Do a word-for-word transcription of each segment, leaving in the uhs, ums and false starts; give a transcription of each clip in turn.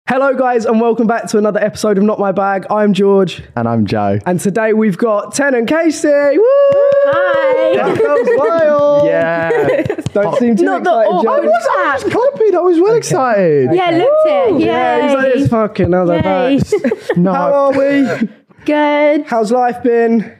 Hello guys and welcome back to another episode of Not My Bag. I'm George. And I'm Joe. And today we've got Ten and Casey. Woo! Hi. That goes wild. Yeah. Don't seem too Not the- excited, oh, Joe. I I was, I was clapping. I was well excited. Yeah, looked it. Yeah, he's like Yay. this fucking. I was like, Yay. "Thanks." No. How are we? Good. How's life been?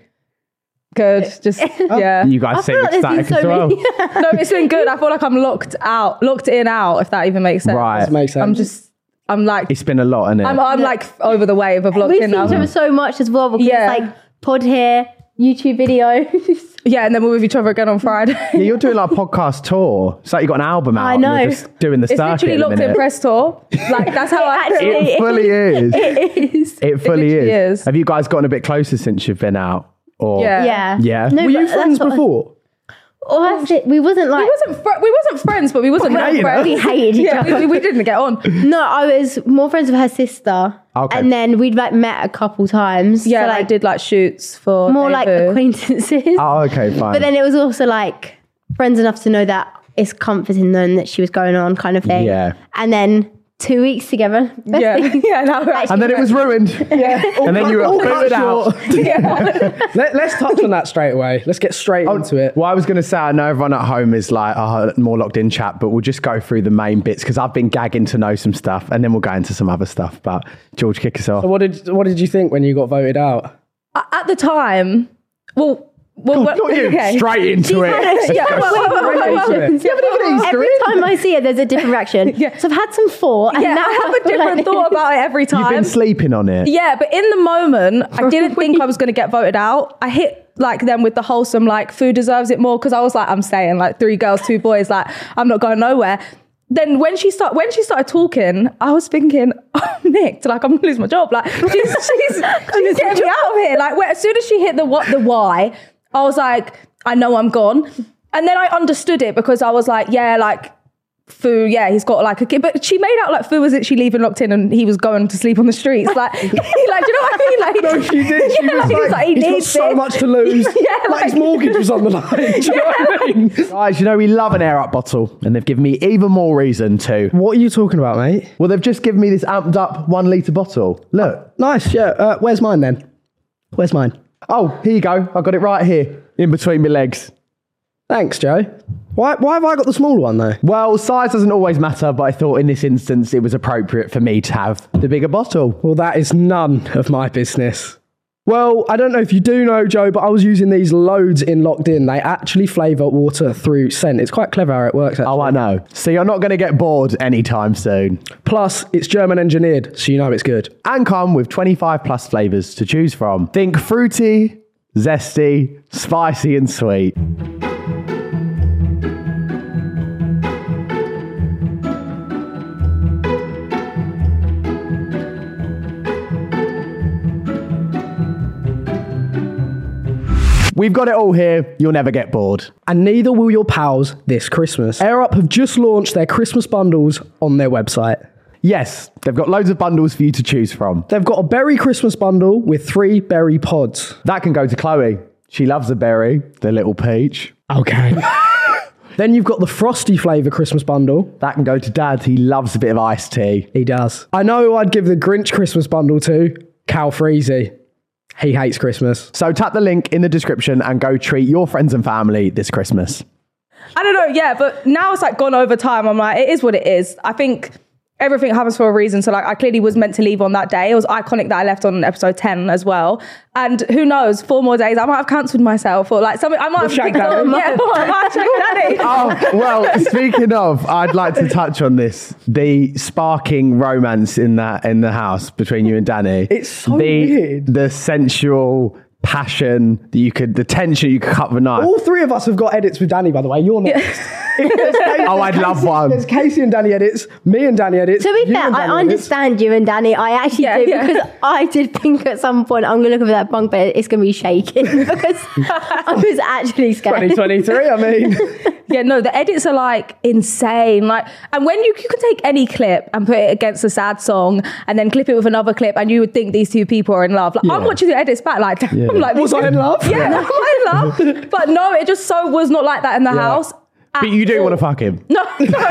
Good, just yeah. You guys I seem feel like there's been ecstatic as so well. many. No, it's been good. I feel like I'm locked out, locked in out. If that even makes sense. Right. That makes sense. I'm just, I'm like, It's been a lot, isn't it? I'm, I'm like over the wave of locked We've in seen now. each other so much as well because Yeah. it's like pod here, YouTube videos. Yeah, and then we're with each other again on Friday. yeah, you're doing like a podcast tour. It's like you got an album out. I and know. You're just doing the It's circuit literally at the locked in minute. press tour. Like that's how I Actually, feel. It fully is. It is. It fully literally is. is. Have you guys gotten a bit closer since you've been out? Or Yeah. Yeah. Yeah. No, Were but you that's friends what- before? Oh, that's it. We wasn't like. We wasn't fr- we wasn't friends, but we wasn't Well, not you know. friends. We hated each yeah, other. we, we didn't get on. No, I was more friends with her sister. Okay. And then we'd like met a couple times. Yeah, so, like, like I did like shoots for more like David. acquaintances. Oh, okay, fine. But then it was also like friends enough to know that it's comforting knowing that she was going on kind of thing. Yeah. And then two weeks together. Best Yeah, thing. yeah. No, we're actually and then it was ruined. yeah. And then you were All cut booted out. short. Let, let's touch on that straight away. Let's get straight into it. Well, I was going to say, I know everyone at home is like, oh, more locked in chat, but we'll just go through the main bits because I've been gagging to know some stuff and then we'll go into some other stuff. But George, kick us off. What did What did you think when you got voted out? At the time, well, well, well Not you, okay. straight into it. Yeah, well, well, well, well, well, well. Into it. You haven't even Easter Every egg. time I see it, there's a different reaction. Yeah. So I've had some thought. And Yeah, now I have a feel different like- thought about it every time. You've been sleeping on it. Yeah, but in the moment, I didn't think I was going to get voted out. I hit like them with the wholesome, like food deserves it more because I was like, I'm staying, like three girls, two boys, like I'm not going nowhere. Then when she start when she started talking, I was thinking, oh, Nick, like I'm gonna lose my job. Like she's she's, she's getting me out of here. Like where, as soon as she hit the what the why, I was like, I know I'm gone. And then I understood it because I was like, yeah, like. Fu, yeah, he's got like a kid, but she made out like Fu was actually leaving locked in and he was going to sleep on the streets. Like, like, do you know what I mean? Like, No, she did. She yeah, was he like, like, he he's got needs so this. much to lose. Yeah, like, like- his mortgage was on the line. Do you know what I mean? Guys, you know, we love an air up bottle and they've given me even more reason to. What are you talking about, mate? Well, they've just given me this amped up one litre bottle. Look. Nice, yeah. Uh, where's mine then? Where's mine? Oh, here you go. I got it right here in between my legs. Thanks, Joe. Why, why have I got the smaller one, though? Well, size doesn't always matter, but I thought in this instance it was appropriate for me to have the bigger bottle. Well, that is none of my business. Well, I don't know if you do know, Joe, but I was using these loads in Locked In. They actually flavour water through scent. It's quite clever how it works, actually. Oh, I know. So you're not going to get bored anytime soon. Plus, it's German engineered, so you know it's good. And come with twenty-five plus flavours to choose from. Think fruity, zesty, spicy and sweet. We've got it all here. You'll never get bored. And neither will your pals this Christmas. AirUp have just launched their Christmas bundles on their website. Yes, they've got loads of bundles for you to choose from. They've got a berry Christmas bundle with three berry pods. That can go to Chloe. She loves a berry, the little peach. Okay. Then you've got the frosty flavour Christmas bundle. That can go to Dad. He loves a bit of iced tea. He does. I know who I'd give the Grinch Christmas bundle to. Cal Freezy. He hates Christmas. So tap the link in the description and go treat your friends and family this Christmas. I don't know, yeah, but now it's like gone over time. I'm like, it is what it is. I think everything happens for a reason. So like, I clearly was meant to leave on that day. It was iconic that I left on episode ten as well. And who knows, four more days, I might have cancelled myself or like something. I might have Shag picked up- Daddy. Yeah, I might have shagged Daddy. Oh, well, speaking of, I'd like to touch on this. The sparking romance in that in the house between you and Danny. It's so the, weird. The sensual passion that you could, the tension you could cut with a knife. All three of us have got edits with Danny, by the way. You're next. There's Casey- Oh, I'd there's love Casey- one. There's Casey and Danny edits, me and Danny edits. To be you fair, and I Danny edits. understand you and Danny. I actually Yeah, do yeah. because I did think at some point I'm going to look over that bunk bed. It's going to be shaking because I was actually scared. twenty twenty-three, I mean. Yeah, no, the edits are like insane. Like, and when you, you can take any clip and put it against a sad song and then clip it with another clip and you would think these two people are in love. Like, I'm Yeah. watching the edits back like, I'm like, Was I in love? Yeah, am I in love? But no, it just so was not like that in the Yeah. house. But you do want to fuck him. No. This is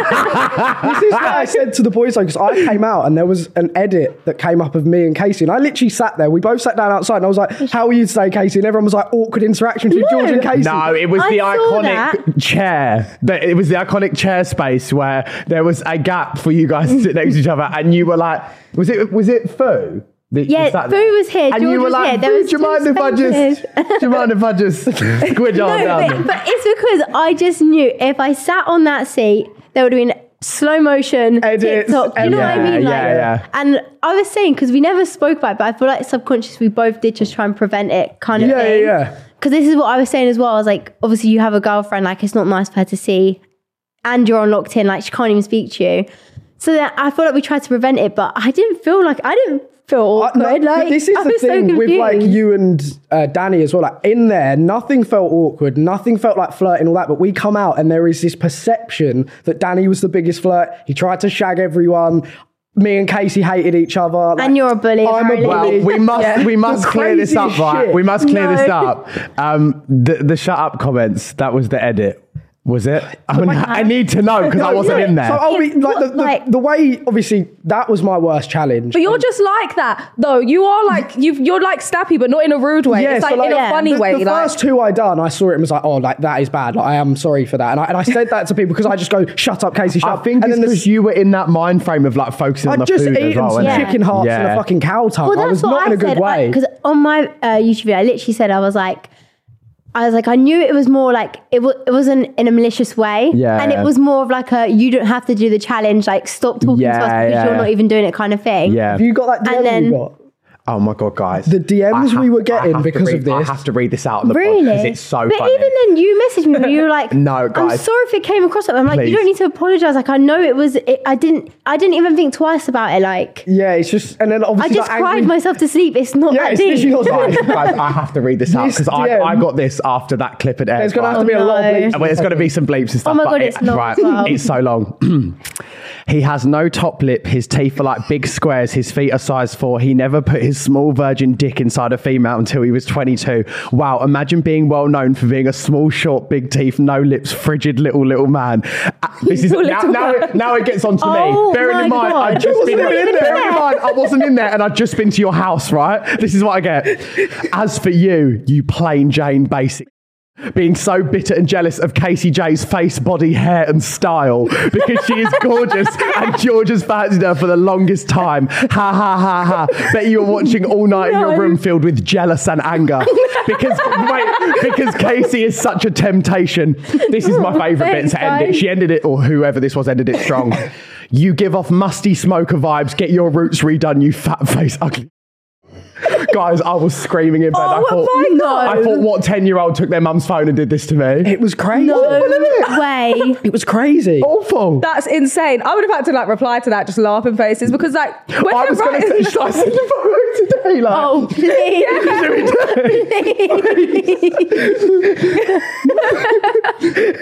what I said to the boys, because I came out and there was an edit that came up of me and Casey, and I literally sat there. We both sat down outside, and I was like, "How are you today, Casey?" And everyone was like, "Awkward interaction between No. George and Casey." No, it was I the saw iconic that. chair. The- It was the iconic chair space where there was a gap for you guys to sit next to each other, and you were like, "Was it? Was it Fu?" that you Yeah, sat Fu there? was here, and George you were was like, here. There "Fu, was do you two mind if I just? spaces." Do you mind if I just squidge on No, down?" but, but it's because I just knew if I sat on that seat, there would have been slow motion Edits, TikTok. Do you know what I yeah, mean? Like, yeah, yeah. And I was saying, because we never spoke about it, but I feel like subconsciously we both did just try and prevent it kind of Yeah, thing. yeah, yeah. Because this is what I was saying as well. I was like, obviously you have a girlfriend, like it's not nice for her to see, and you're on locked in, like she can't even speak to you. So then I feel like we tried to prevent it, but I didn't feel like, I didn't feel Uh, awkward. no, like, this is I the was so thing with like confused. you and uh, Danny as well. Like in there, nothing felt awkward, nothing felt like flirting, all that. But we come out and there is this perception that Danny was the biggest flirt. He tried to shag everyone. Me and Casey hated each other. Like, And you're a bully, I'm a apparently. bully. Well, we must Yeah. we must The clear this up, craziest right? shit. We must clear No. this up. Um, the the shut up comments, that was the edit, was it? I, mean, I need to know because I No, wasn't yeah. in there. So I'll be It- like the, what, the, like- the way. Obviously, that was my worst challenge. But you're just like that, though. You are like you've, you're like snappy, but not in a rude way. it's so like, in a yeah. funny the, way. The like, first two I done, I saw it and was like, "Oh, like that is bad. Like I am sorry for that." And I, and I said that to people because I just go, "Shut up, Casey, shut I up." think and it's then because you were in that mind frame of like focusing on I'd the just food as eaten well. some innit? Yeah. chicken hearts and Yeah. a fucking cow tongue. Well, I that's was what not I in a good said. way. Because on my uh, YouTube video, I literally said, I was like, I was like, I knew it was more like, it, w- it wasn't in a malicious way. Yeah, And yeah. it was more of like a, you don't have to do the challenge, like stop talking Yeah, to us because yeah. you're not even doing it kind of thing. Yeah. Have you got that D M And then- you got? Oh my god, guys! The D Ms I have- we were I getting have to because read- of this. I have to read this out on the Really? because it's so but funny. even then, you messaged me and you were like, No, I'm guys. sorry if it came across that way. I'm like, Please. you don't need to apologize. Like, I know it was, it, I didn't, I didn't even think twice about it. Like, Yeah, it's just, and then I obviously just that cried angry- myself to sleep. It's not Yeah, that it's deep. literally not guys, guys, I have to read this out This because I, D M I got this after that clip at There's gonna have to Oh, be a lot of no. bleeps. Well, there's going to be some bleeps and stuff. my but God, it- it's long right. as well. It's so long. He has no top lip. His teeth are like big squares. His feet are size four. He never put his small virgin dick inside a female until he was twenty-two. Wow, imagine being well known for being a small, short, big teeth, no lips, frigid little little man. Uh, This is now, Little now, it, now it gets on to Oh me. Bearing in my mind, God. I've just You been wasn't even in there. Bearing in there. mind, I wasn't in there, and I'd just been to your house. Right? This is what I get. As for you, you plain Jane basic. Being so bitter and jealous of Casey J's face, body, hair, and style because she is gorgeous and George has fancied her for the longest time. Ha ha ha ha. Bet you were watching all night in your No. room filled with jealous and anger because wait, because Casey is such a temptation. This is my favourite bit Thanks, to end it. guys. She ended it, or whoever this was ended it strong. You give off musty smoker vibes. Get your roots redone, you fat face ugly. Guys, I was screaming in bed. I Oh thought, my God. I thought, what ten-year-old took their mum's phone and did this to me? It was crazy. No way. It was crazy. Awful. That's insane. I would have had to like reply to that, just laughing faces, because like when I they're was going to writing- say, should I send a photo today? Like, Oh, please.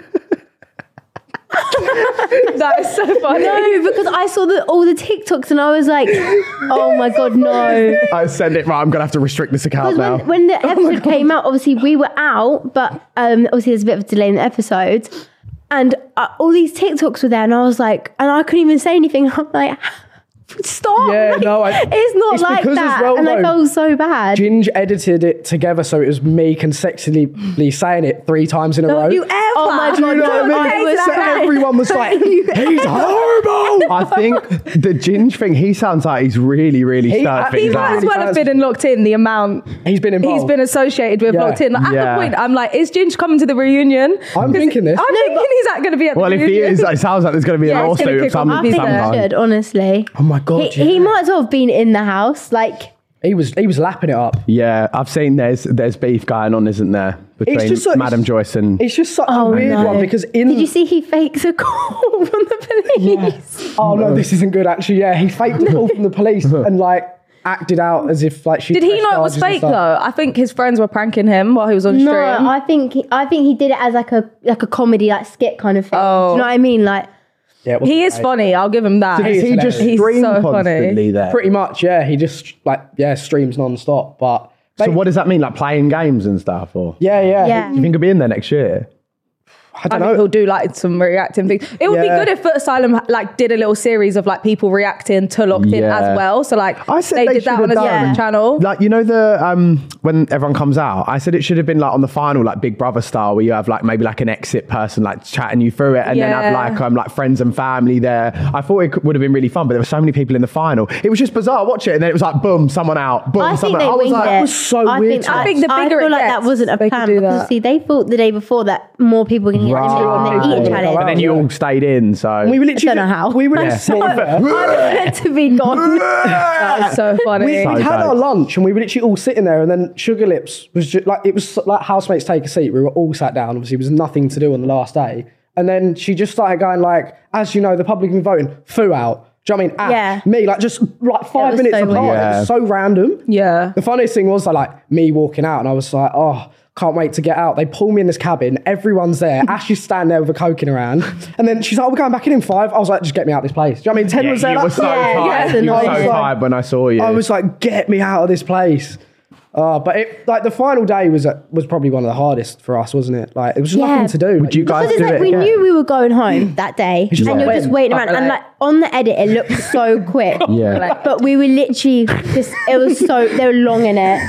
that is so funny. No, because I saw the, all the TikToks and I was like, oh my God, no. I send it. Right, I'm going to have to restrict this account Because now. when, when the episode came out, obviously we were out, but um, obviously there's a bit of a delay in the episodes. And uh, all these TikToks were there, and I was like, and I couldn't even say anything. I'm like, stop. Yeah, Like, no, I- it's not it's like because as that. well, and I though, felt so bad. Ginge edited it together so it was me consecutively saying it three times in a row. Don't you ever. Oh my Do you God, know what no, I I mean? was So sad. everyone was like, he's horrible. I think the Ginge thing, he sounds like he's really, really He- started he He things might out. as well have been in Locked In, the amount He's been involved. he's been associated with Yeah. Locked In. Like, at Yeah. the point, I'm like, is Ginge coming to the reunion? I'm 'Cause thinking this. I'm No, thinking but- he's going to be at the Well, if reunion. he is, it sounds like there's going to be Yeah, a it's gonna lawsuit of kick some, off. I think some he kind. should, honestly. Oh my God, He, yeah. he might as well have been in the house. Like, He was he was lapping it up. Yeah, I've seen there's there's beef going on, isn't there, between just so- Madam it's- Joyce and... It's just such oh a weird no. one because in Did you see he fakes a call from the police? oh no, this isn't good actually. Yeah, he faked a call from the police and like acted out as if like she Did he pressed know it was charges and fake stuff. though? I think his friends were pranking him while he was on No, stream. I think he, I think he did it as like a like a comedy, like skit kind of thing. Oh. Do you know what I mean? Like, Yeah, it wasn't He is fake. funny. I'll give him that. He Does is he just He's stream so funny. constantly there? Pretty much, yeah. He just like yeah streams non-stop. But So what does that mean? Like playing games and stuff? Or yeah, yeah, Yeah. do you think he'll be in there next year? I don't I know. think he'll do like some reacting things. It would Yeah. be good if Foot Asylum like did a little series of like people reacting to Locked In Yeah. as well. So like I said they, they did that should on a have separate done- channel. Like, you know, the um when everyone comes out, I said it should have been like on the final, like Big Brother style, where you have like maybe like an exit person like chatting you through it, and then have Yeah. like um like friends and family there. I thought it could- would have been really fun, but there were so many people in the final. It was just bizarre. Watch it, and then it was like boom, someone out, boom, I think someone. they I was winged like, it. it was so I weird Think, to I, watch. think the bigger I it feel like that gets, wasn't a they could plan do because that. see, they thought the day before that more people were going to get eliminated on Right. the eating Right. challenge. But then you all stayed in, so We were literally, I don't know how. We were Yeah. just sitting there. I was meant to be gone. That was so funny. We, So we had dope. our lunch and we were literally all sitting there, and then Sugar Lips was just like, it was like housemates take a seat. We were all sat down. Obviously, there was nothing to do on the last day. And then she just started going like, as you know, the public have been voting, Foo out. Do you know what I mean? Yeah. Ah, me, like just like five was minutes so apart. weird. It was so random. Yeah. The funniest thing was like me walking out, and I was like, oh, can't wait to get out. They pull me in this cabin. Everyone's there. Ash is standing there with a Coke in her hand. And then she's like, oh, we're going back in in five. I was like, just get me out of this place. Do you know what I mean? Ten yeah, was there. you like, were so Yeah, tired. yeah. You were I so was like- tired when I saw you. I was like, get me out of this place. Uh, but it, like the final day was uh, was probably one of the hardest for us, wasn't it? Like it was just Yeah. nothing to do. Would you guys Because it's do like it we again? knew we were going home that day, just and like, you're just when? waiting around, and like on the edit, it looked so quick. Yeah. But we were literally just, it was so, they were long in it.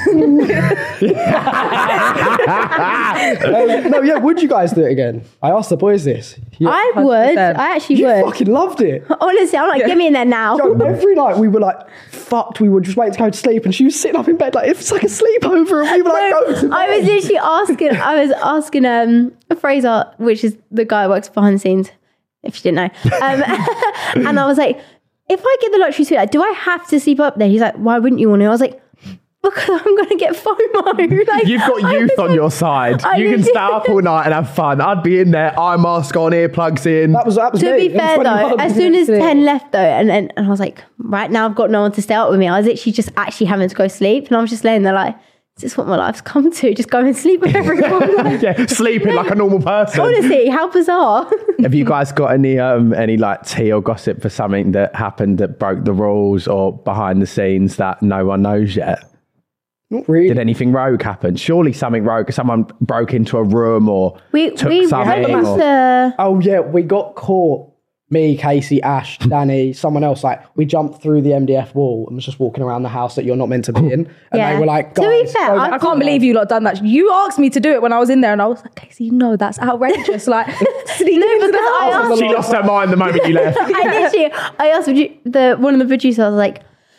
Um, no, yeah. Would you guys do it again? I asked the boys this. Yeah. I one hundred would, percent. I actually you would. fucking loved it. Honestly, I'm like, get me in there now. Yo, every night we were like, fucked. We were just waiting to go to sleep, and she was sitting up in bed like it's like a sleepover, and we were like, go to bed. I was literally asking, I was asking um, Fraser, which is the guy who works behind the scenes, if you didn't know. Um, and I was like, if I get the luxury suite, like, do I have to sleep up there? He's like, why wouldn't you want to? I was like, because I'm going to get FOMO. Like, You've got I youth was on like- your side. I You can literally- stay up all night and have fun. I'd be in there, eye mask on, earplugs in. That was that was To me. be fair I'm though, twenty-one. as soon as Literally. ten left though, and, and and I was like, right now I've got no one to stay out with me. I was literally just actually having to go sleep, and I was just laying there like, is this what my life's come to? Just go and sleep with everyone. Like, yeah, sleeping like a normal person. honestly, how bizarre. Have you guys got any um any like tea or gossip for something that happened that broke the rules or behind the scenes that no one knows yet? Not really. Did anything rogue happen? Surely something rogue. Someone broke into a room or We took we something. went or- to Oh yeah, we got caught. Me, Casey, Ash, Danny, someone else. Like we jumped through the M D F wall and was just walking around the house that you're not meant to be in. And Yeah. they were like, To guys, be fair, go I- back I to can't the believe house." you lot done that. You asked me to do it when I was in there, and I was like, Casey, no, that's outrageous. Like, sneaking No, into the because I house. asked- She lost her mind the moment you left. I literally, I asked produ- the one of the producers, I was like,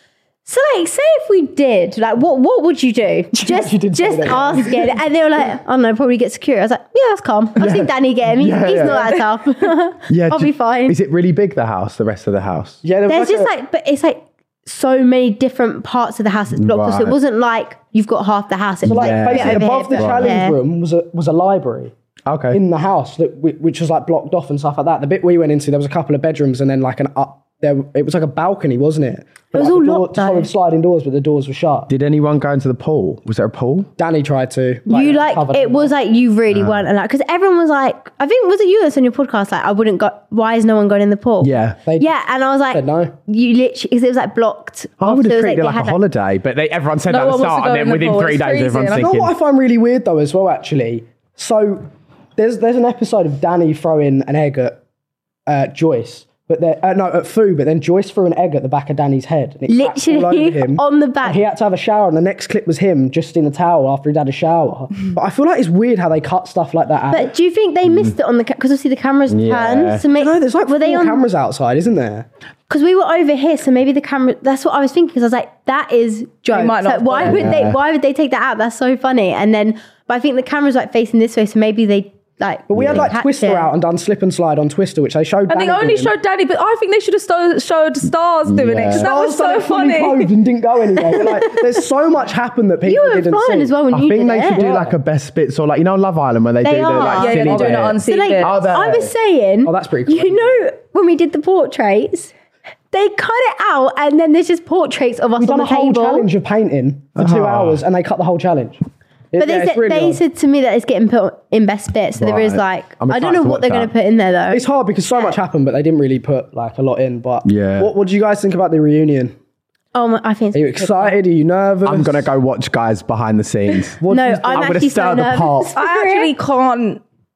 so like, say if we did, like, what what would you do? Just you did say just that. ask it. And they were like, I don't know, probably get secure. I was like, yeah, that's calm. I've seen Danny get him. He- Yeah, he's yeah. not that tough. Yeah, I'll do- be fine. Is it really big, the house, the rest of the house? Yeah, there There's was just a- like, but it's like so many different parts of the house that's blocked. So Right. it wasn't like you've got half the house. It was like like, Yeah, a bit basically over above the here, a bit challenge there. room was a was a library. Okay. In the house that we, which was like blocked off and stuff like that. The bit we went into, there was a couple of bedrooms and then like an up there. It was like a balcony, wasn't it? But, was like, all the door, locked, just though. with sliding doors, but the doors were shut. Did anyone go into the pool? Was there a pool? Danny tried to. You like cover it them was up. like you really weren't allowed because everyone was like, I think was it you that's on your podcast? Like, I wouldn't go. Why is no one going in the pool? Yeah. They yeah, and I was like, said no. You literally because it was like blocked. I off, would so have was, treated it they like a had, holiday, but they, everyone said No that at the one wants to start, go and then in the within pool. three It's days, freezing. everyone's I You know thinking, what I find really weird though as well, actually? So there's there's an episode of Danny throwing an egg at uh, Joyce, but there uh, no at Fu, but then Joyce threw an egg at the back of Danny's head, and it cracked all over literally him. on the back. And he had to have a shower, and the next clip was him just in a towel after he'd had a shower. But I feel like it's weird how they cut stuff like that out. But do you think they missed it on the because obviously the cameras Yeah. turned? So make, no, there's like were four they on? cameras outside, isn't there? Because we were over here, so maybe the camera. That's what I was thinking. Because I was like, that is joke. might not So have why got it. would they? Yeah. Why would they take that out? That's so funny. And then, but I think the camera's like facing this way, so maybe they like. But we had like hacked Twister it. out and done slip and slide on Twister, which they showed. And they Danny only doing. showed Danny, but I think they should have sto- showed Stars doing it Yeah. because that Stars was done so it fully funny. clothed and didn't go anywhere. But, like, there's so much happened that people You were didn't flying see. as well when I you think did they it. should do like a best bits or like, you know, Love Island where they, They do the are. like Yeah, yeah, silly they're doing it on bits. So See like, it. Are they? I was saying, Oh, that's pretty cool. You know, when we did the portraits, they cut it out, and then there's just portraits of us We've on done the a whole table. challenge of painting for two Ah. hours, and they cut the whole challenge. It- But they yeah, it's said really they odd. said to me that it's getting put in best bits. So there is Right. like I'm I don't excited know to what they're watch going to that. put in there though. It's hard because so much happened, but they didn't really put like a lot in. But Yeah. what, what do you guys think about the reunion? Oh, my, I think. Are you excited? Are you nervous? I'm gonna go watch guys behind the scenes. What do No, you think? I'm I'm gonna actually stir so the nervous. pot. for I it. actually can't.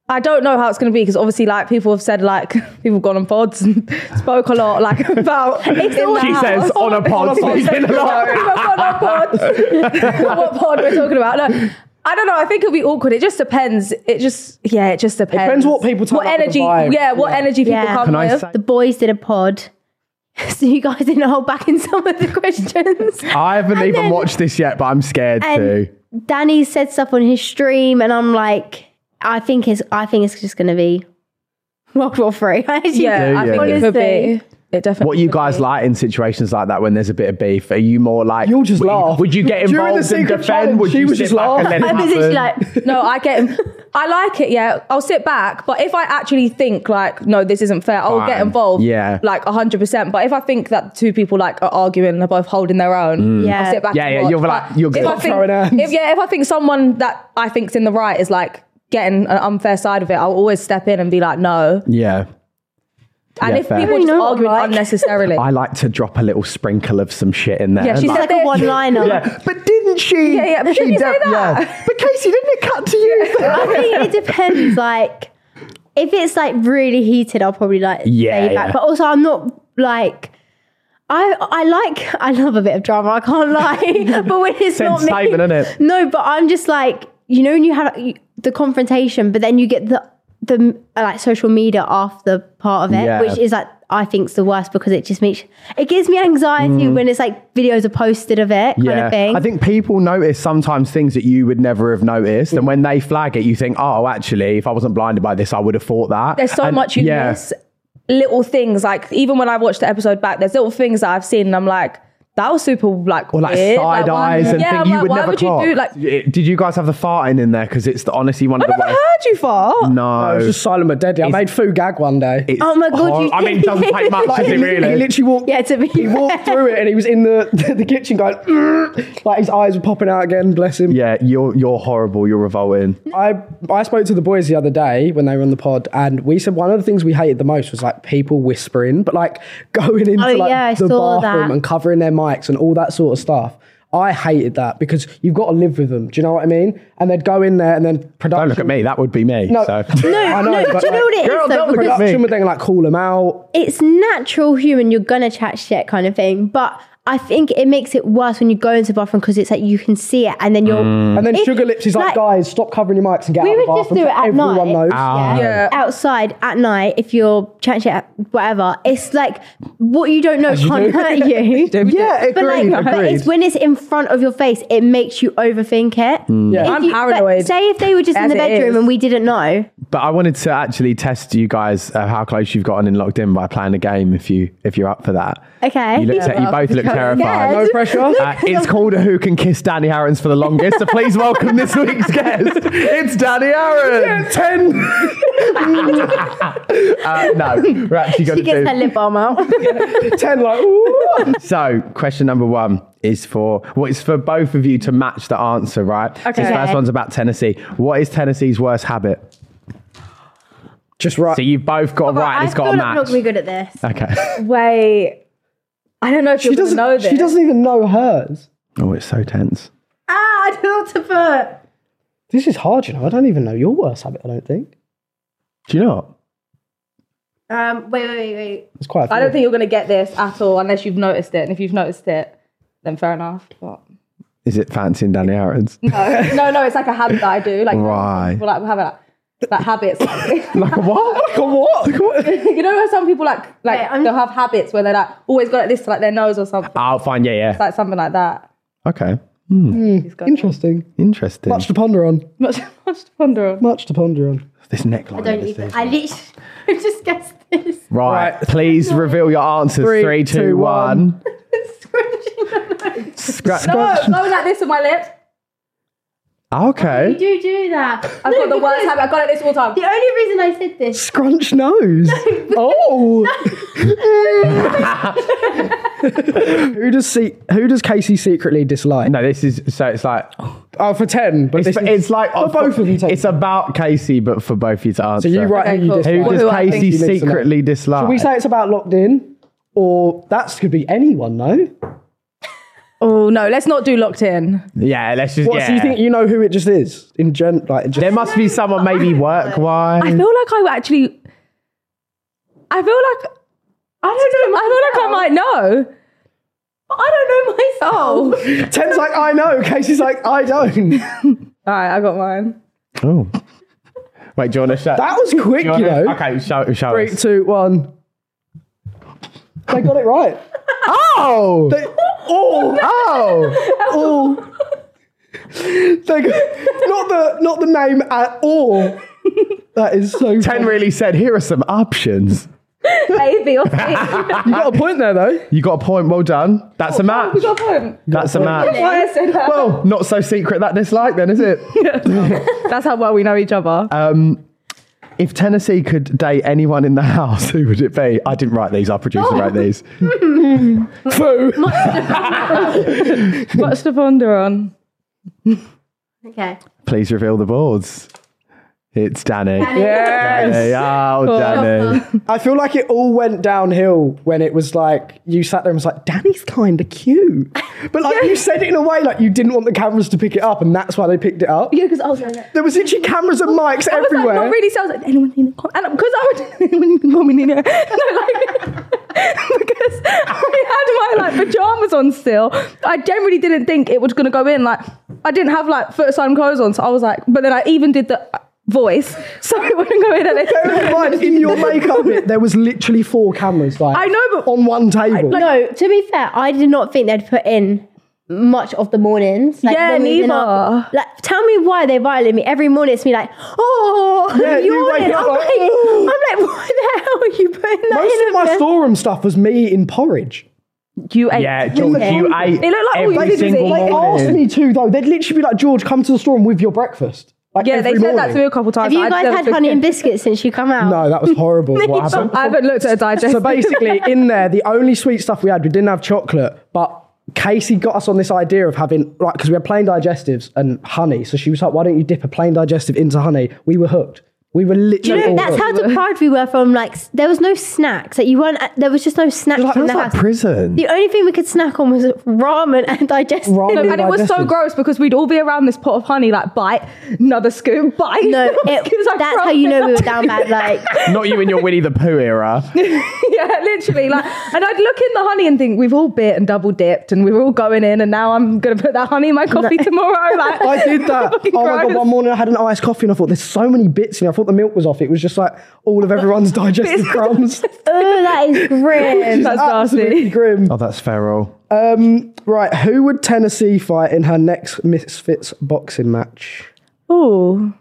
I don't know how it's going to be because obviously, like people have said, like people have gone on pods and spoke a lot, like about. It's in the She house. says on a pod, speaking a lot. People have gone on pods. What pod we're talking about? No, I don't know. I think it'll be awkward. It just depends. It just yeah, it just depends. depends what people turn What up with the energy? vibe. Yeah, what Yeah. energy people Yeah. come Can I with. say- The boys did a pod. So you guys didn't hold back in some of the questions. I haven't And even then- watched this yet, but I'm scared And to. Danny said stuff on his stream, and I'm like, I think it's, I think it's just going to be World War Three. I actually- Yeah, I Yeah. think it could Honestly. be. It definitely. What you could guys be. like in situations like that when there's a bit of beef? Are you more like You'll just would, laugh. Would you get During the involved and secret defend? challenge, Would she you was sit just back and let it I was happen? literally like, No, I get him. I like it, yeah. I'll sit back, but if I actually think like, no, this isn't fair, I'll get Fine. involved. Yeah. Like a hundred percent. But if I think that two people like are arguing and they're both holding their own, Yeah. I'll sit back. Yeah, and yeah, watch. you'll be like, But you're if good. I Stop think, throwing hands. if yeah, if I think someone that I think's in the right is like getting an unfair side of it, I'll always step in and be like, no. Yeah. And Yeah, if fair. people I just know what arguing I'm like. unnecessarily, I like to drop a little sprinkle of some shit in there. Yeah, she like, it's like a one-liner. yeah. But didn't she? Yeah, yeah, but she didn't you say def- that? Yeah. But Casey, didn't it cut to you? I think it depends. Like, if it's like really heated, I'll probably like Yeah, stay back. yeah. But also, I'm not like. I I like I love a bit of drama. I can't lie, but when it's Sense not me, statement, innit? no. But I'm just like, you know, when you have like, the confrontation, but then you get the the uh, like social media after part of it, Yeah. which is like I think's the worst because it just makes it gives me anxiety when it's like videos are posted of it kind Yeah, of thing. I think people notice sometimes things that you would never have noticed, and when they flag it, you think, "Oh, actually, if I wasn't blinded by this, I would have thought that." there's so And much you yeah, miss. Little things like even when I watched the episode back, there's little things that I've seen and I'm like, that was super like or like weird. side why- eyes and yeah, things I'm you like, would why never would clock. you do like? Did you guys have the farting in there? Because it's the, honestly one of I the never worst. heard you fart. No, I was just silent but deadly. I It's- made Fu gag one day. It's Oh my God, hor- you I mean, it doesn't did. take much, Like, does he, it li- really? he literally walked. Yeah, to be he walked through it and he was in the the kitchen going, "Ugh." Like his eyes were popping out again. Bless him. Yeah, you're you're horrible. You're revolting. I I spoke to the boys the other day when they were on the pod, and we said one of the things we hated the most was like people whispering, but like going into Oh, like yeah, I the saw bathroom that. and covering their mics and all that sort of stuff. I hated that because you've got to live with them. Do you know what I mean? And they'd go in there and then production. Don't look at me. That would be me. No, So. no, I know, no, but do you know like, what it is? Girl, though? don't look at Because me. production would then like call them out. it's natural human, you're gonna chat shit kind of thing. But I think it makes it worse when you go into the bathroom because it's like you can see it and then you're And then If- Sugar Lips is like, like- guys, stop covering your mics and get we out of the would just bathroom. do it so at everyone night. knows. Ah. Yeah. outside at night if you're chatting shit, whatever. It's like what you don't know you can't do. hurt you. Yeah, But like, agreed, but agreed. it's when it's in front of your face, it makes you overthink it. Yeah. If I'm you- but paranoid say if they were just in as the it bedroom is. and we didn't know. But I wanted to actually test you guys uh, how close you've gotten in locked in by playing a game. If you if you're up for that. Okay. You look te- you both look terrified. No pressure. Uh, it's called Who Can Kiss Danny Harrens for the longest. So please welcome this week's guest. It's Danny Harrens. Ten. Uh, no, we're actually going She to gets do. her lip balm out. Ten, like, ooh. So, question number one is for well, it's for both of you to match the answer, right? Okay. This first one's about Tennessee. What is Tennessee's worst habit? Just right. So you've both got right, and I it's got feel a like I'm not match. gonna be good at this. Okay. Wait, I don't know if She you're gonna doesn't know this. She doesn't even know hers. Oh, it's so tense. Ah, I don't know what to put. This is hard, you know. I don't even know your worst habit, I don't think. Do you not? Um, wait, wait, wait, wait. It's quite a few. I don't think you're gonna get this at all unless you've noticed it. And if you've noticed it, then fair enough. But Is it fancying Danny Harrens? no, no, no, it's like a habit that I do. Like Right. people like have like, like habits. Like a what? Like a what? Like a what? You know how some people like like Wait, I'm- they'll have habits where they're like always got like this to like their nose or something. Oh, fine. Yeah, yeah. Like something like that. Okay. He's got Interesting. Interesting. Much to ponder on. much, much to ponder on. Much to ponder on. This neckline. I don't of this even. thing. I literally I just guessed this. Right. Right. Please reveal your answers. Three, Three, two, two, one. Scrunching Scratch. No, I was like this with my lips. You Okay. do do that. I've got the worst habit. I've got like this all the time. The only reason I said this. Scrunch nose. Oh. who does see? Who does Casey secretly dislike? No, this is so. It's like Oh, for ten. But it's, this is, it's like for both of you. Take. It's about Casey, but for both of you to answer. So you write Okay, who you cool. dislike. Who Well, does who I think Casey you need to know. secretly dislike? Should we say it's about locked in, or that could be anyone? No. Oh no, let's not do locked in. Yeah, let's just. What, yeah. so you think you know who it just is? In gen, like, it just, There must be someone maybe work wise. I feel like I actually. I feel like I don't know. I feel like I might know. But I don't know myself. Ten's like, I know. Casey's like, I don't. All right, I got mine. Oh. Wait, do you want to show? That was quick, you, you wanna- know. Okay, show, show Three, us. two, one. They got it right. Oh! They, oh, oh! oh. They got, not the not the name at all. That is so. Ten funny. really said, here are some options. A, B, or C. You got a point there though. You got a point, well done. That's a match. We got a point. That's a match. Why I said that. Well, not so secret that dislike then, is it? That's how well we know each other. Um, if Tennessee could date anyone in the house, who would it be? I didn't write these, our producer wrote these. Foo. What's the ponder on? Okay. Please reveal the boards. It's Danny. Yes. Danny. Oh, Danny. I feel like it all went downhill when it was like you sat there and was like, Danny's kind of cute, but like you said it in a way like you didn't want the cameras to pick it up, and that's why they picked it up. Yeah, because I was like, that. There was literally cameras and mics I was everywhere. like, not really. So I was like, anyone in the com-? And because I would, anyone in the comment in here? No, like, because I had my like pajamas on still. I generally didn't think it was going to go in. Like, I didn't have like foot sun clothes on, so I was like, but then I even did the voice, so it wouldn't go in. And Bear in mind, in your makeup bit, there was literally four cameras, like I know, but on one table. No, to be fair, I did not think they'd put in much of the mornings. Like, Yeah, when we was in neither. our- like, tell me why they violate me every morning. It's me like, oh, Yeah, you wake yawning. up I'm like, like, oh. I'm like, why the hell are you putting that Most in? of my there? storeroom stuff was me eating porridge. you ate. Yeah, George, you ate It looked like all you every did was single eat. They morning. asked me to though. They'd literally be like, George, come to the storeroom with your breakfast. Like, Yeah, they every said that morning. to me a couple times. Have you I guys never had took honey it. and biscuits since you come out? No, that was horrible. What happened? I haven't looked at a digest. So basically, in there, the only sweet stuff we had, we didn't have chocolate, but Casey got us on this idea of having, like, because we had plain digestives and honey. So she was like, why don't you dip a plain digestive into honey? We were hooked. We were Do literally you know, all that's hooked. how deprived we were from, like, s- there was no snacks. Like, you weren't, there was just no snacks Like, in that's the like house. prison. The only thing we could snack on was ramen and digestive. Ramen. No, and it was so Digested. gross because we'd all be around this pot of honey, like bite, another scoop, bite. No, another it, scoop, like, that's how throw you it know we were up. down bad. Like, Not you in your Winnie the Pooh era. Yeah, literally. Like, and I'd look in the honey and think we've all bit and double dipped, and we were all going in, and now I'm gonna put that honey in my coffee tomorrow. Like, I did that. fucking Oh my God, gross. one morning I had an iced coffee and I thought, there's so many bits in here. I thought the milk was off. It was just like all of everyone's digestive crumbs. oh, that is grim. That's Absolutely nasty. grim. Oh, that's feral. Um, right, who would Tennessee fight in her next Misfits boxing match? Oh.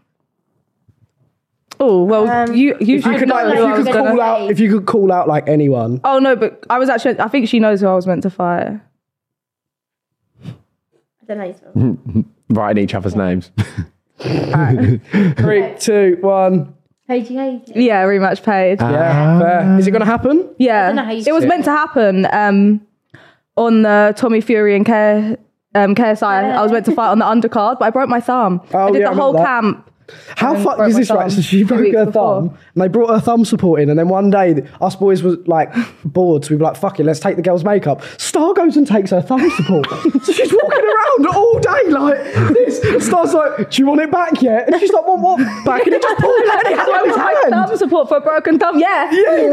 Oh well, Um, you you If you should could, know like, who if I you was could gonna- call out, if you could call out like anyone. Oh no, but I was actually. I think she knows who I was meant to fight. I don't know. how you spell it. Writing each other's names. Three, two, one. Paige, yeah. Yeah, rematch Paige. Yeah, fair. Is it going to happen? Yeah, don't know how you it was say meant it. to happen um, on the Tommy Fury and K um, K S I. I was meant to fight on the undercard, but I broke my thumb. Oh, I did yeah, I the whole remember that. camp. How And fucked broke is my this, right? thumb So she two broke weeks her before. thumb, and they brought her thumb support in, and then one day, us boys was like bored, so we were like, fuck it, let's take the girl's makeup. Star goes and takes her thumb support. So she's walking around all day like this. And Star's like, do you want it back yet? And she's like, what, what? Back? And he just pulled it out I of his was like, hand. thumb support for a broken thumb. Yeah.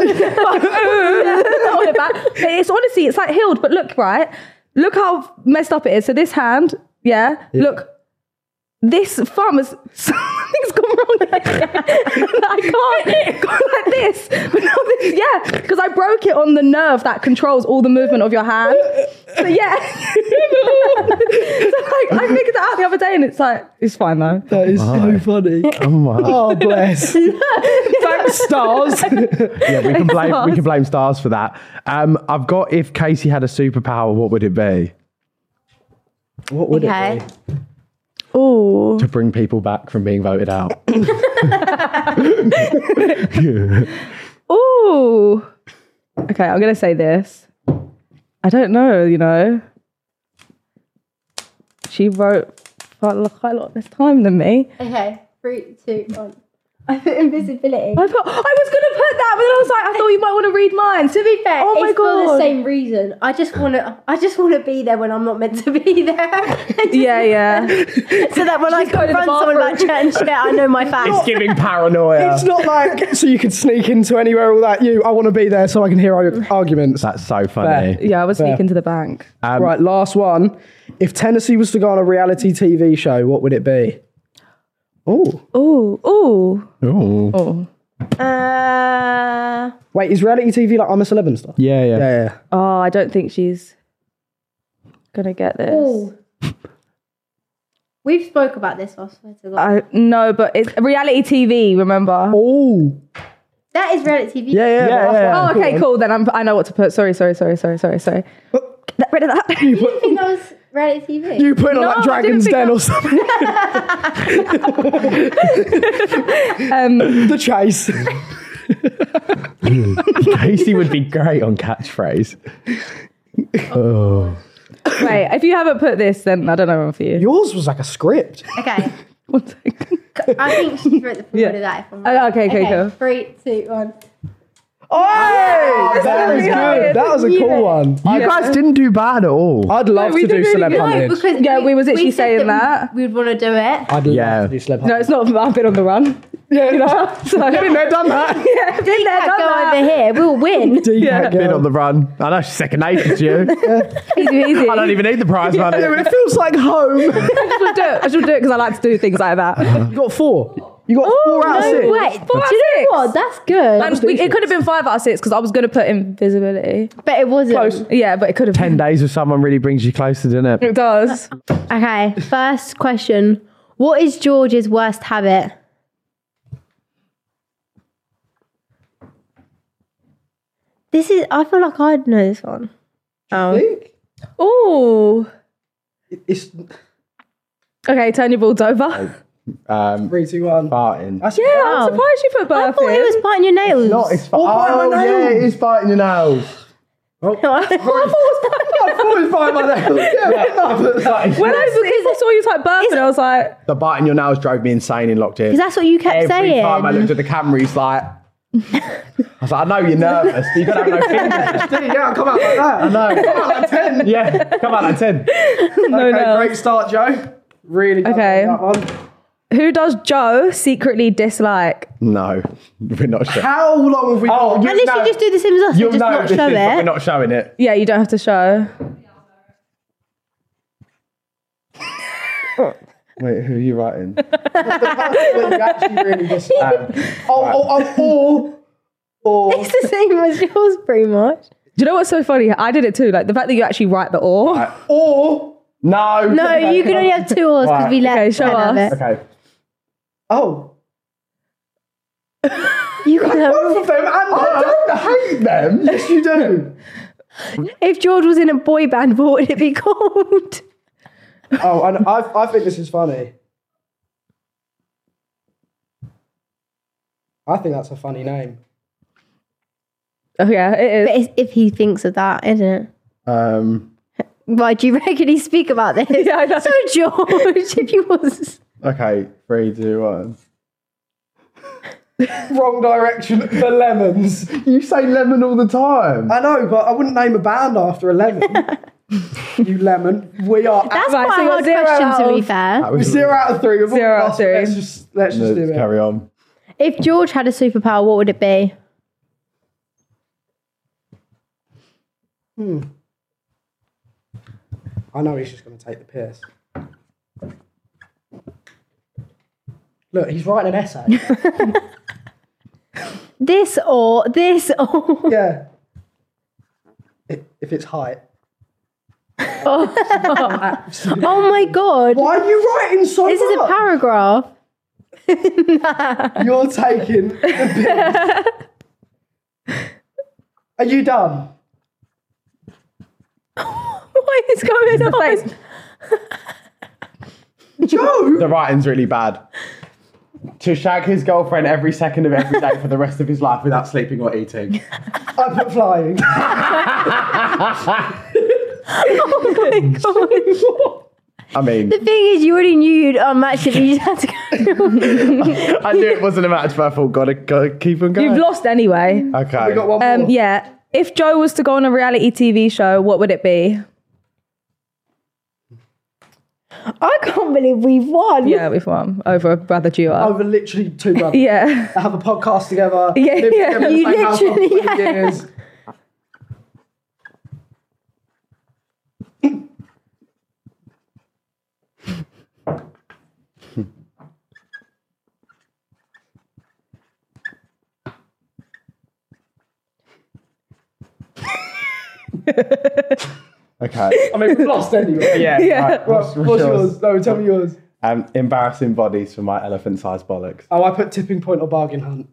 I want it back. It's honestly, it's like healed, but look, right? Look how messed up it is. So this hand, yeah, look. This thumb is something's gone wrong. I can't go like this. But now this, yeah, because I broke it on the nerve that controls all the movement of your hand. So yeah. So like, I figured that out the other day, and it's like it's fine though. That is so funny. Oh my. Oh, bless. Thanks, Stars. Yeah, we can blame we can blame Stars for that. Um, I've got if Casey had a superpower, what would it be? What would Okay. it be? Oh. To bring people back from being voted out. Ooh. Okay, I'm gonna say this. I don't know, you know. She wrote quite a lot quite a lot less time than me. Okay, three, two, one. I put invisibility. I, put, I was gonna put that, but then I was like, I thought you might want to read mine. To be fair, Oh my it's for the God. same reason. I just want to. I just want to be there when I'm not meant to be there. Yeah, yeah. So that when I Just go to the confront someone about bathroom. certain shit, I know my facts. It's giving paranoia. It's not like so you could sneak into anywhere all that. You, I want to be there so I can hear our arguments. That's so funny. Fair. Yeah, I was Fair. sneaking to the bank. Um, Right, last one. If Tennessee was to go on a reality T V show, what would it be? Oh, Ooh, ooh, Ooh. oh. Uh, wait, is reality T V like I'm a Celeb and stuff? Yeah, yeah. Yeah, yeah. Oh, I don't think she's gonna get this. oh. We've spoke about this. I swear to God. I no, but it's reality T V. Remember? Oh, That is reality T V. yeah, yeah. Yeah, that's yeah. fine. Oh, okay, cool. Then I'm, I know what to put. Sorry, sorry, sorry, sorry, sorry, sorry. Get rid of that. You didn't think that was reality T V? You put it on No, like I Dragon's didn't Den think or something. um, The chase. Casey would be great on catchphrase. Oh. wait, if you haven't put this, then I don't know one for you. Yours was like a script. Okay. One second. I think she's wrote the forward Yeah. of that. If I'm Oh, right. okay, okay, cool. Three, two, one. Oh, that was is good. good. That was a cool one. You guys didn't do bad at all. I'd love we to do did really celeb good. hunting. because Yeah, we was literally said saying we- that. We would want to do it. I'd love Yeah. to do celeb hunting. No, it's not. I've been on the run. yeah, You know? So, been there, done that. yeah, been there, Go done that. over here. We'll win. D Yeah. Cat Been girl. on the run. I know she's second nature to you. Easy, easy. I don't even need the prize money. Yeah, but it feels like home. I should do it. I should do it because I like to do things like that. You got four. You got four out of No six. way. Four Do out you of know six. what? That's good. And we, it could have been five out of six because I was going to put invisibility. but it wasn't. Close. Yeah, but it could have Ten days with someone really brings you closer, doesn't it? It does. Okay, first question. What is George's worst habit? This is, I feel like I'd know this one. Oh. think Ooh. it's Okay, turn your boards over. Um, three, two, one. farting. That's Yeah, I'm Oh. surprised you put I birthing. thought it was biting your nails. Not, it's Oh, biting my oh, yeah, nails. it is biting your nails. I thought it was by my nails. Yeah, When I, because I saw you type birthing, I was like, The biting your nails drove me insane in locked in. Because that's what you kept Every saying. time I looked at the camera, he's like, I was like, I know you're nervous, but you gotta have no fingers. yeah, come out like that. I know. Come out like ten. Yeah, come on, like ten. no, Okay, no. great start, Joe. Really done Okay. that one. Who does Joe secretly dislike? No, we're not sure. How long have we Oh, got? you- Unless no, you just do the same as us You'll and just know not this show is, but we're it. not showing it. Yeah, you don't have to show. Wait, who are you writing? When you actually really just, Um, oh, oh, oh, or, or. It's the same as yours, pretty much. Do you know what's so funny? I did it too. Like the fact that you actually write the or. Right. Or, No. No, you can only have two oars because Right. we let Okay, show Ben have us. it. Okay. oh. You can have Both of them and I don't hate them. Yes, you do. If George was in a boy band, what would it be called? Oh, and I, I think this is funny. I think that's a funny name. Oh yeah, it But is. it's if he thinks of that, isn't it? Um. Why do you regularly speak about this? Yeah, I know. So George, if you was Okay. Three, two, one. Wrong direction. The Lemons. You say lemon all the time. I know, but I wouldn't name a band after a lemon. You lemon. We are. that's Right, quite so a you're hard zero question out to be of- fair. That was Zero out of three. We've all Zero out of lost, three. Let's just let's just Let's do it. carry on. If George had a superpower, what would it be? I know he's just going to take the piss. Look, he's writing an essay. This or this or Yeah. If if it's height. oh my god! Why are you writing so This is a much? paragraph. You're taking the piss. Are you done? What is going on? Joe! The writing's really bad. To shag his girlfriend every second of every day for the rest of his life without sleeping or eating. I put flying. Oh my god! I mean, The thing is, you already knew you'd unmatch it, but you just had to go. I knew it wasn't a match, but I thought, gotta, gotta keep on going. You've lost anyway. Okay. We got one Um, more. yeah. If Joe was to go on a reality T V show, what would it be? I can't believe we've won. Yeah, we've won over a brother duo. Over literally two brothers. Yeah. They have a podcast together. Yeah, live yeah. together in the You same house for literally- twenty yeah. years. Okay. I mean, we've lost anyway. Yeah. Yeah. Right, What's, what's yours? No, tell me yours. Um, embarrassing bodies for my elephant-sized bollocks. Oh, I put tipping point or bargain hunt.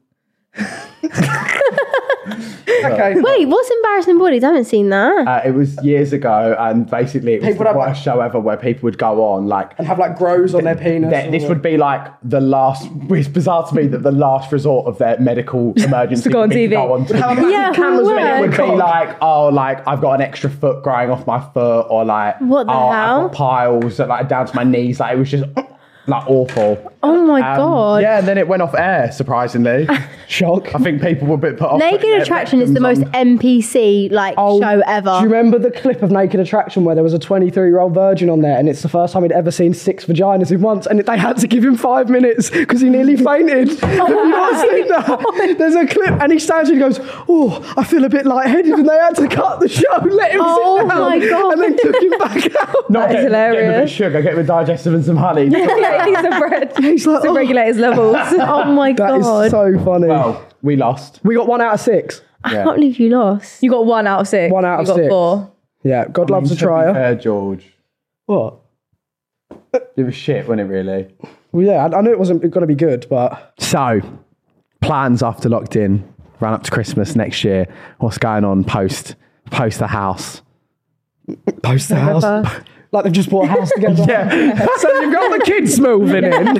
Okay. Wait, what's embarrassing bodies? I haven't seen that. Uh, it was years ago, and basically it was People the have, worst show ever, where people would go on like. And have like grows on their penis. That this or- would be like the last. It's bizarre to me that the last resort of their medical emergency To go on would be T V. To go on T V. Have a massive Yeah, cameras what? on It it would would be be like, oh, like I've got an extra foot growing off my foot, or like, What the oh, hell? I've got piles that, like down to my knees. Like it was just like awful. Oh my Um, god. Yeah, and then it went off air. Surprisingly, shock. I think people were a bit put off. Naked putting their Attraction is the most rectums on. N P C like Oh, show ever. Do you remember the clip of Naked Attraction where there was a twenty-three-year-old virgin on there, and it's the first time he'd ever seen six vaginas in once, and they had to give him five minutes because he nearly fainted. Have you not seen that? There's a clip, and he stands and he goes, "Oh, I feel a bit lightheaded," and they had to cut the show, let him Oh sit down, my God. and then took him back out. Not That is get, get him a bit of hilarious. sugar, get him a digestive and some honey. Yeah, he's a bread. He's like, To "Oh." regulate his levels. Oh my That is god. so funny. Well, we lost. We got one out of six. I can't believe you lost. You got one out of six. One out of you got six. four. Yeah, God loves a To be trier. fair, George. What? It was shit, wasn't it, really? Well, yeah, I, I knew it wasn't going to be good, but So, plans after locked in, run up to Christmas next year. What's going on post post the house? post the house. Like they've just bought a house together. Yeah. So you've got the kids moving in.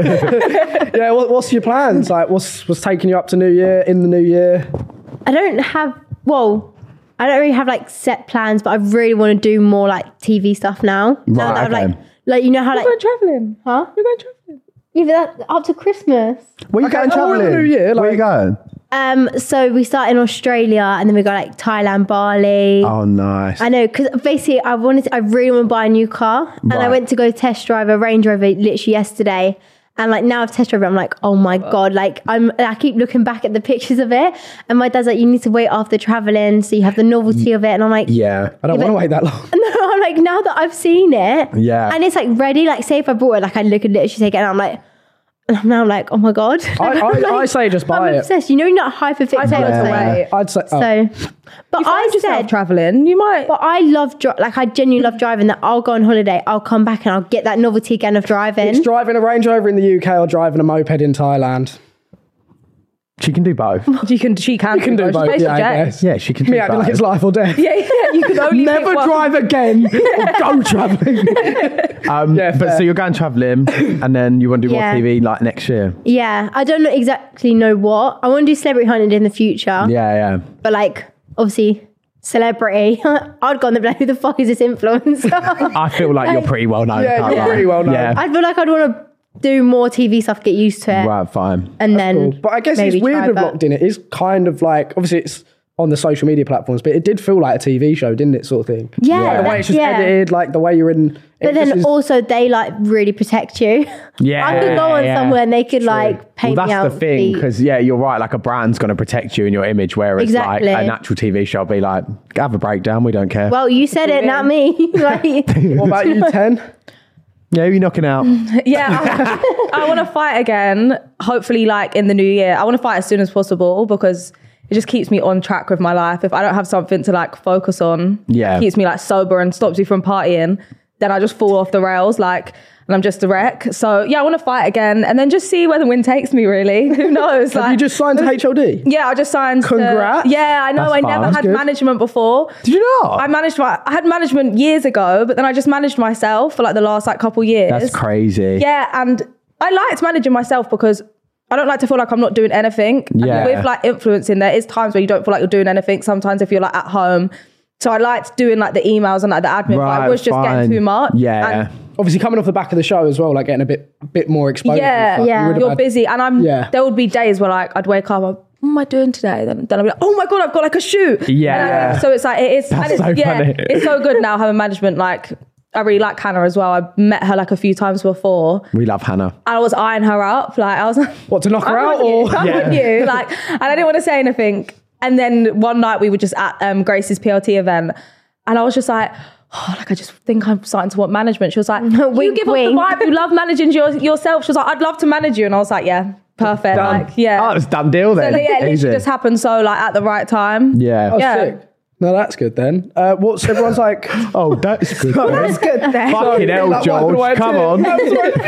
Yeah, what, what's your plans? Like, what's what's taking you up to New Year, in the New Year? I don't have well, I don't really have like set plans, but I really want to do more like T V stuff now. Now Right, that I've, okay. like like you know how You're going like travelling. huh? You're going travelling. Even that up to Christmas. Where you Okay, going oh, in the travelling? New Year, Where like- you going? Um, so we start in Australia and then we go like Thailand, Bali. Oh, nice. I know, because basically I wanted to, I really want to buy a new car. And I Right. went to go test drive a Range Rover literally yesterday. And like now I've test driven, I'm like, oh my God, like I'm, I keep looking back at the pictures of it. And my dad's like, you need to wait after traveling so you have the novelty of it. And I'm like, Yeah. I don't Yeah, want to but- wait that long. no, I'm like, now that I've seen it. Yeah. And it's like ready, like say if I bought it, like I look at literally take it and I'm like, and now I'm like, oh my God. I, I, Like, I say just buy I'm it. obsessed. You know, you're not hyper fixated. I tell her to on wait. I'd say. Oh. So, but You I find yourself said, travelling. You might. but I love dri- like I genuinely love driving. That I'll go on holiday, I'll come back and I'll get that novelty again of driving. It's driving a Range Rover in the U K or driving a moped in Thailand. She can do both. You can. She can. You can do both, yeah, I guess. Yeah, she can do Me both. acting like it's life or death. Yeah, yeah. You can only Never pick one. drive again or go travelling. Um, Yeah, but fair. so you're going travelling, and then you want to do Yeah. more T V like next year. Yeah, I don't know exactly know what I want to do. Celebrity Hunted in the future, Yeah, yeah. but like obviously celebrity. I'd go on the like, who the fuck is this influencer? I feel like you're pretty well known. Yeah, can't you're I? pretty well known. Yeah. I feel like I'd want to do more T V stuff, get used to it, Right, fine. and then. Cool. But I guess maybe it's weird try with that. Locked In. It is kind of like, obviously it's on the social media platforms, but it did feel like a T V show, didn't it, sort of thing? Yeah, Like the way it's just yeah. edited, like the way you're in. But it then just is- also they like really protect you. Yeah, I could go on yeah. somewhere and they could like Well, paint that's me out. the thing, because yeah, you're right. Like a brand's going to protect you and your image, whereas Exactly. like a natural T V show will be like, have a breakdown. We don't care. well, you said it, not me. Like, What about you, ten? yeah, you're knocking out. Yeah, I, I want to fight again. Hopefully, like in the new year, I want to fight as soon as possible because it just keeps me on track with my life. If I don't have something to like focus on, Yeah. it keeps me like sober and stops me from partying, then I just fall off the rails, like, and I'm just a wreck. So yeah, I want to fight again, and then just see where the wind takes me. Really, who knows? Have like, you just signed to H L D? yeah, I just signed. to- Congrats. yeah, I know. That's I fun. never That's had good. management before. Did you not? I managed my, I had management years ago, but then I just managed myself for like the last like couple years. That's crazy. Yeah, and I liked managing myself because I don't like to feel like I'm not doing anything. And Yeah. with like influencing, there is times where you don't feel like you're doing anything. Sometimes if you're like at home. So I liked doing like the emails and like the admin, but Right, it was just fine. getting too much. Yeah. And obviously coming off the back of the show as well, like getting a bit bit more exposure. Yeah, and stuff, yeah. you would have You're had- busy, and I'm. Yeah. There would be days where like I'd wake up, I'm, what am I doing today? Then, then I'd be like, oh my god, I've got like a shoot. Yeah. And, uh, so it's like it is. That's and it's, so yeah, funny. it's so good now having management. Like I really like Hannah as well. I met her like a few times before. We love Hannah. I was eyeing her up. Like I was like, What, to knock her I'm out on or? you. I'm Yeah. on you. Like, and I didn't want to say anything. And then one night we were just at um, Grace's P L T event, and I was just like, oh, like I just think I'm starting to want management. She was like, you Wink, give off wink. the vibe. You love managing your, yourself. She was like, I'd love to manage you, and I was like, yeah, perfect. Done. Like, yeah. Oh, it was done deal So, then. yeah, it literally Easy. just happened so like at the right time. Yeah. Oh, Yeah. sick. No, that's good then. Uh, what's everyone's like? Oh, that's good. That's good then. Fucking hell, Like, George. wiping Come away a on.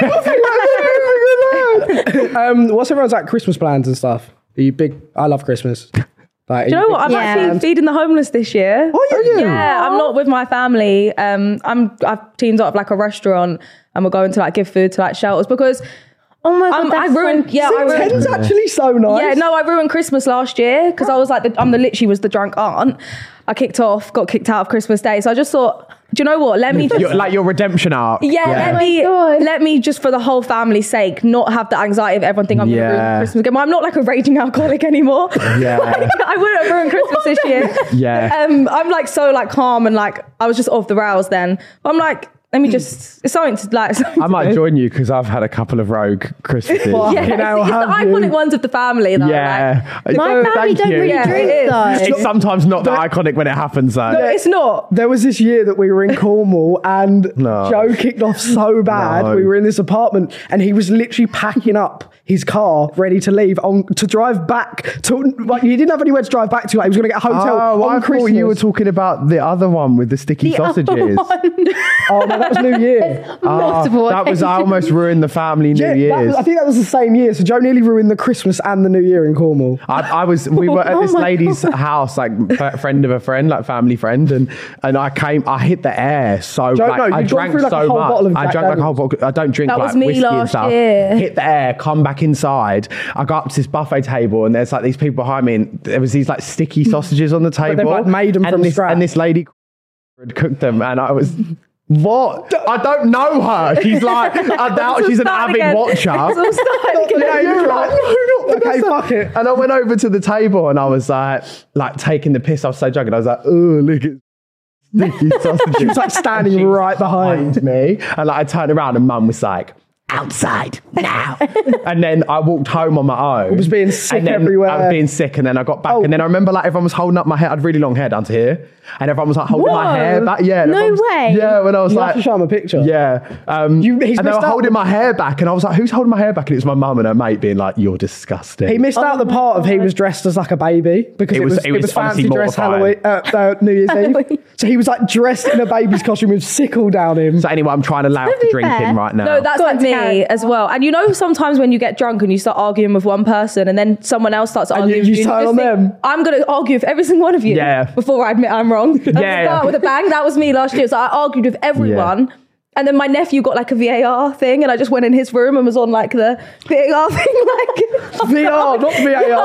tear. um, what's everyone's like Christmas plans and stuff? Are you big? I love Christmas. Like, Do you know what? I'm Yeah. actually feeding the homeless this year. Oh, yeah, yeah. Yeah, I'm not with my family. Um, I'm I've teamed up like a restaurant, and we're going to like give food to like shelters because Oh my god, um, I that's ruined. so yeah, I ruined. Ten's actually so nice. Yeah, no, I ruined Christmas last year because I was like, the, I'm the literally was the drunk aunt. I kicked off, got kicked out of Christmas Day, so I just thought, do you know what? Let me just. Your- like your redemption arc. Yeah, let me God. let me just for the whole family's sake not have the anxiety of everyone thinking I'm going to Yeah. ruin Christmas again. I'm not like a raging alcoholic anymore. Yeah. Like, I wouldn't have ruined Christmas this year. Yeah. Um, I'm like so like calm and like I was just off the rails then. But I'm like, let me just it's something to like. something I to might do. join you because I've had a couple of rogue Christmases. Fuck. Yeah, Fucking hell, it's the have you? iconic ones of the family though. Like, Yeah. My family Thank don't you. really Yeah, drink it is. though. It's sometimes not that iconic when it happens though. no, it's not. There was this year that we were in Cornwall and No. Joe kicked off so bad. No. We were in this apartment and he was literally packing up his car ready to leave on to drive back to like he didn't have anywhere to drive back to. Like, he was going to get a hotel Oh, on I Christmas. thought you were talking about the other one with the sticky The other sausages. one. Oh no, that was New Year. Multiple Oh, that was I occasions. almost ruined the family New Yeah, that Year's. was, I think that was the same year. So Joe nearly ruined the Christmas and the New Year in Cornwall. I, I was. We were at Oh this my lady's house, like f- friend of a friend, like family friend, and and I came. I hit the air so. Joe, like, no, I you've gone drank through, like, a so whole much. bottle of I Jack drank like a whole Daniels. bottle. I don't drink That like was me whiskey and last stuff. year. Hit the air, come back inside. I got up to this buffet table, and there's like these people behind me, and there was these like sticky sausages on the table. they've, like, made them and from this, scratch. And this lady had cooked them, and I was. What? I don't know her. She's like, I doubt she's an Start avid again. watcher. It's all starting again. Yeah, you're like, no, not Okay, Vanessa. fuck it. And I went over to the table and I was like, like taking the piss. I was so drunk and I was like, oh, look at sticky sausages. She was like standing right behind. me. And like I turned around and mum was like, outside now. And then I walked home on my own. I was being sick and then everywhere. I was being sick and then I got back Oh. and then I remember like everyone was holding up my hair. I had really long hair down to here. And everyone was like holding my Whoa. hair back. Yeah. and No everyone was- way. Yeah, when I was You like have to show him a picture. yeah. Um, You- he's and they were missed out holding on- my hair back and I was like, who's holding my hair back? And it was my mum and her mate being like, you're disgusting. He missed out the part of he was dressed as like a baby because It it, was- was it it was was, honestly fancy dress mortifying. Halloween, uh, uh, New Year's Eve. So he was like dressed in a baby's costume with sickle down him. So anyway, I'm trying to allow To for be drinking fair- right now. No, that's Go on, like me Karen. as well. And you know, sometimes when you get drunk and you start arguing with one person, and then someone else starts And arguing, you- with you you, turn just on think, them. I'm going to argue with every single one of you. Yeah. Before I admit I'm wrong. And Yeah. start with a bang. That was me last year. So I argued with everyone. And then my nephew got like a V A R thing, and I just went in his room and was on like the V A R thing, like V R, not V A R. You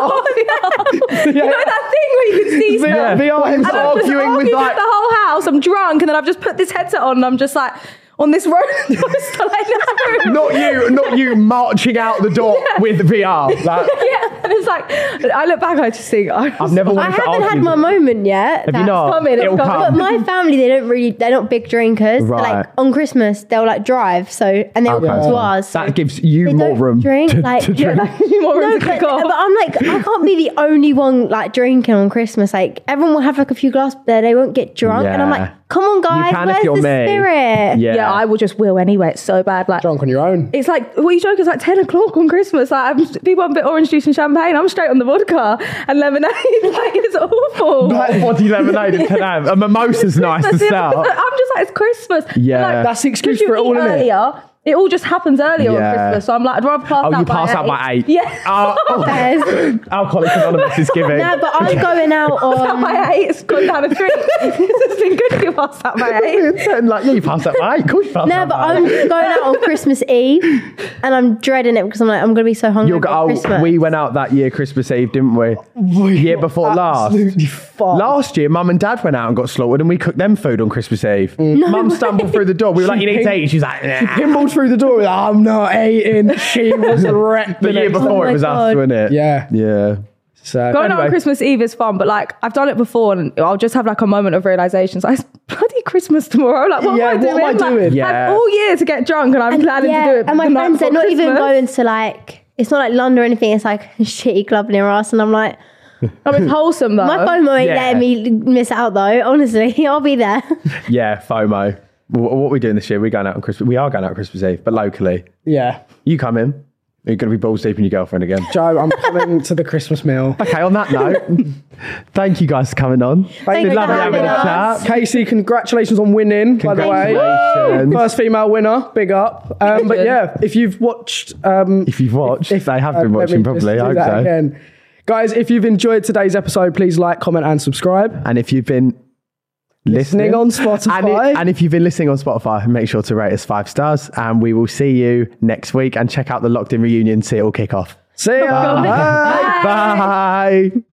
know that thing where you can see V R, stuff. V R Well, himself. And I'm just arguing with, arguing like- the whole house. I'm drunk, and then I've just put this headset on, and I'm just like on this road. like, not you, not you marching out the door with V R. Like, yeah, and it's like I look back, I just think I I've never I wanted to haven't argue. had my moment yet. Have you That's not? coming, it's It'll coming. But come. my family, they don't really, they're not big drinkers. They're Right. like on Christmas, they'll like drive. So, and they'll Okay. come to ours. So That gives you they more don't room drink, to, like- to Yeah, drink. you more room no, to but, kick off. but I'm like, I can't be the only one like drinking on Christmas. Like everyone will have like a few glasses there, they won't get drunk. And I'm Yeah. like, come on guys, can if where's you're the me. spirit? Yeah. Yeah, I will just will anyway. It's so bad. Like Drunk on your own. it's like what are you joking? It's like ten o'clock on Christmas. Like I'm, people want a bit orange juice and champagne. I'm straight on the vodka and lemonade. Like it's awful. Black body lemonade and can have. A mimosa's nice to I'm just start. like it's Christmas. Yeah. And, like, That's the excuse because you for it all, eat isn't it? earlier. It all just happens earlier Yeah. on Christmas. So I'm like, I'd rather pass Oh, out you by pass eight. out by eight. Yeah. Oh, oh. There's- Alcoholics Anonymous is giving. No, but I'm going out Pass out on. by eight. It's gone down a tree. It's been good if you pass out by eight. And like, yeah, you pass out by eight. Of course you pass No, out but by I'm eight. going out on Christmas Eve, and I'm dreading it because I'm like, I'm going to be so hungry You'll for go, oh, Christmas. we went out that year Christmas Eve, didn't we? We Year got before last. absolutely fun. Last year, Mum and Dad went out and got slaughtered, and we cooked them food on Christmas Eve. Mum stumbled through the door. We were like, "You need to eat." She's like, She nah. pinballed through the door. With, I'm not eating. She was wrecked. The year next- before, Oh it was my us, God. wasn't it? Yeah. Yeah. So Going out Anyway. on Christmas Eve is fun, but like I've done it before, and I'll just have like a moment of realization. So it's bloody Christmas tomorrow. Like, what Yeah, am I what doing? am I Like, doing? I had Yeah. all year to get drunk, and I'm And, planning yeah, to do it. and my the night friends, they're before not even Christmas. going to like, it's not like London or anything. It's like a shitty club near us. And I'm like, I mean, it's wholesome though. my FOMO ain't Yeah. letting me miss out though. Honestly, I'll be there. Yeah, FOMO. Wh- What are we doing this year? We're going out on Christmas. We are going out on Christmas Eve, but locally. yeah, You come in. You're going to be balls deep in your girlfriend again. Joe, I'm coming to the Christmas meal. Okay, on that note, thank you guys for coming on. Thank Been you lovely for having a having us. chat. Casey, congratulations on winning, by the way. Congratulations. First female winner, big up. Um, but Good. yeah, if you've watched... Um, If you've watched, if- they have uh, been let me watching just probably. do I hope that so. again. Guys, if you've enjoyed today's episode, please like, comment and subscribe. And if you've been Listening listening on Spotify. and, i- and if you've been listening on Spotify, make sure to rate us five stars. And we will see you next week. And check out the Locked In reunion. See it all kick off. See ya. Bye. Bye.